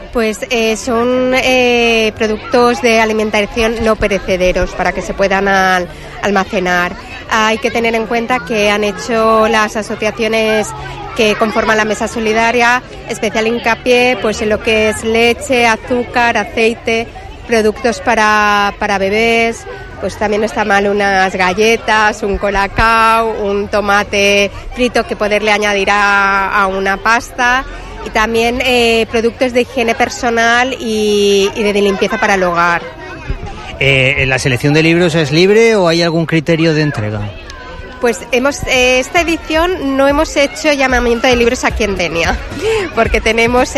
Pues son productos de alimentación no perecederos para que se puedan almacenar. Hay que tener en cuenta que han hecho las asociaciones que conforman la mesa solidaria especial hincapié pues en lo que es leche, azúcar, aceite, productos para bebés. Pues también no está mal unas galletas, un colacao, un tomate frito que poderle añadir a una pasta. Y también productos de higiene personal y de limpieza para el hogar. ¿La selección de libros es libre o hay algún criterio de entrega? Pues esta edición no hemos hecho llamamiento de libros aquí en Denia, porque tenemos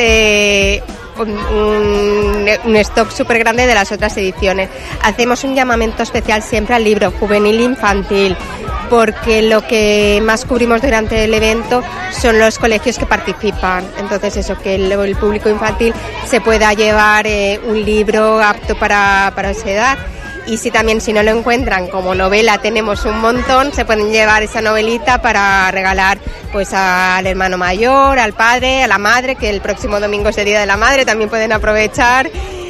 un stock súper grande de las otras ediciones. Hacemos un llamamiento especial siempre al libro juvenil e infantil, porque lo que más cubrimos durante el evento son los colegios que participan. Entonces eso, que el público infantil se pueda llevar un libro apto para esa edad. Y si no lo encuentran como novela, tenemos un montón, se pueden llevar esa novelita para regalar pues al hermano mayor, al padre, a la madre, que el próximo domingo es el Día de la Madre, también pueden aprovechar.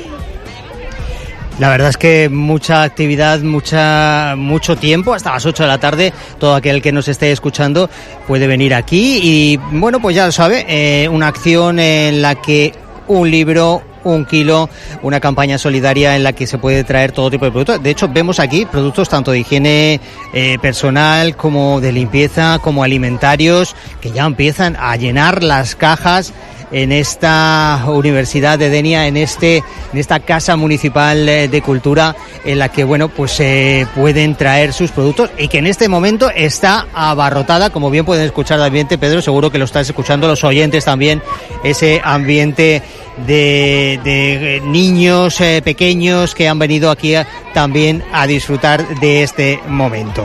La verdad es que mucha actividad, mucho tiempo, hasta las 8 de la tarde. Todo aquel que nos esté escuchando puede venir aquí y, bueno, pues ya lo sabe, una acción en la que un libro, 1 kilo, una campaña solidaria en la que se puede traer todo tipo de productos. De hecho, vemos aquí productos tanto de higiene personal como de limpieza, como alimentarios, que ya empiezan a llenar las cajas en esta Universidad de Denia, en esta Casa Municipal de Cultura, en la que, bueno, pues se pueden traer sus productos y que en este momento está abarrotada, como bien pueden escuchar el ambiente, Pedro, seguro que lo estás escuchando, los oyentes también, ese ambiente de niños pequeños que han venido aquí también a disfrutar de este momento.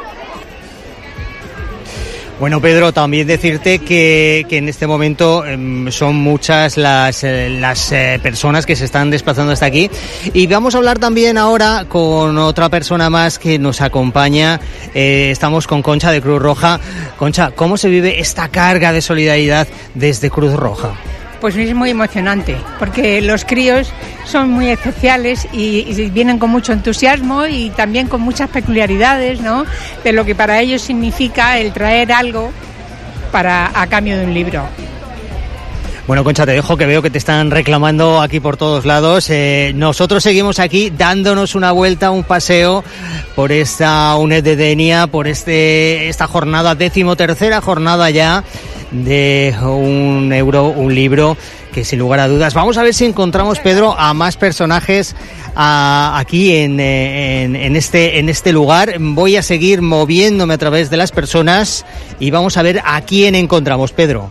Bueno, Pedro, también decirte que en este momento son muchas las personas que se están desplazando hasta aquí, y vamos a hablar también ahora con otra persona más que nos acompaña. Estamos con Concha de Cruz Roja. Concha, ¿cómo se vive esta carga de solidaridad desde Cruz Roja? Pues es muy emocionante, porque los críos son muy especiales y vienen con mucho entusiasmo y también con muchas peculiaridades, ¿no?, de lo que para ellos significa el traer algo a cambio de un libro. Bueno, Concha, te dejo, que veo que te están reclamando aquí por todos lados. Nosotros seguimos aquí dándonos una vuelta, un paseo por esta UNED de Denia, por esta jornada, 13ª jornada ya de €1, un libro, que sin lugar a dudas. Vamos a ver si encontramos, Pedro, a más personajes aquí en este lugar. Voy a seguir moviéndome a través de las personas y vamos a ver a quién encontramos, Pedro.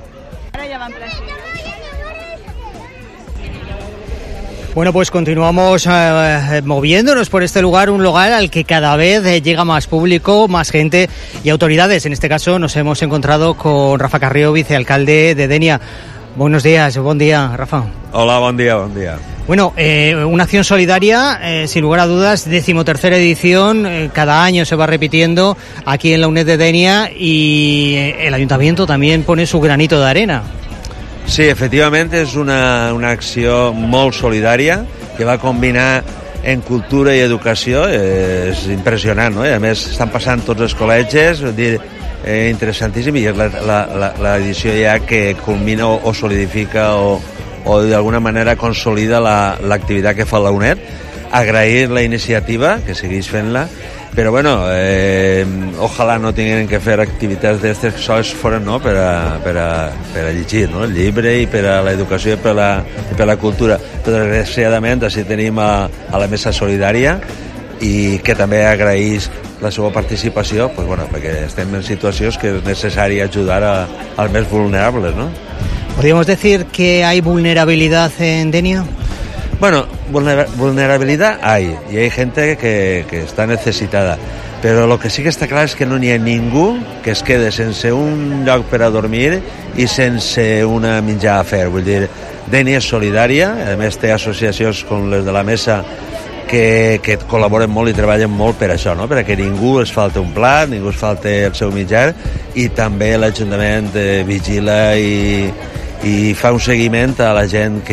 Bueno, pues continuamos moviéndonos por este lugar, un lugar al que cada vez llega más público, más gente y autoridades. En este caso nos hemos encontrado con Rafa Carrió, vicealcalde de Denia. Buenos días, buen día, Rafa. Hola, buen día, buen día. Bueno, una acción solidaria, sin lugar a dudas, 13ª edición, cada año se va repitiendo aquí en la UNED de Denia, y el Ayuntamiento también pone su granito de arena. Sí, efectivament és una acció molt solidària que va combinar en cultura i educació. És impressionant, no? I a més estan passant tots els col·legis, vull dir, interessantíssim, i és l'edició ja que culmina o solidifica o d'alguna manera consolida l'activitat que fa la UNED. Agrair la iniciativa, que segueix fent-la, però bueno, ojalà no tinguin que fer activitats d'aquestes que sols foren, no, per a llegir, no, el llibre, i per a l'educació i per a la cultura. Però desgraciadament així tenim a la mesa solidària, i que també agraeix la seva participació, pues bueno, perquè estem en situacions que és necessari ajudar als més vulnerables, ¿no? ¿Podríamos decir que hay vulnerabilidad en Denia? Bueno, vulnerabilidad hay, y hay gente que está necesitada, pero lo que sí que está claro es que no n'hi ha ningú que es quede sense un lloc per a dormir i sense una menjar a fer. Vull dir, Denia és solidària, a més té associacions com les de la mesa que col·laboren molt i treballen molt per això, no? Per a que ningú es falte un plat, ningú es falte el seu menjar, i també l'Ajuntament vigila i fa un seguiment a la gent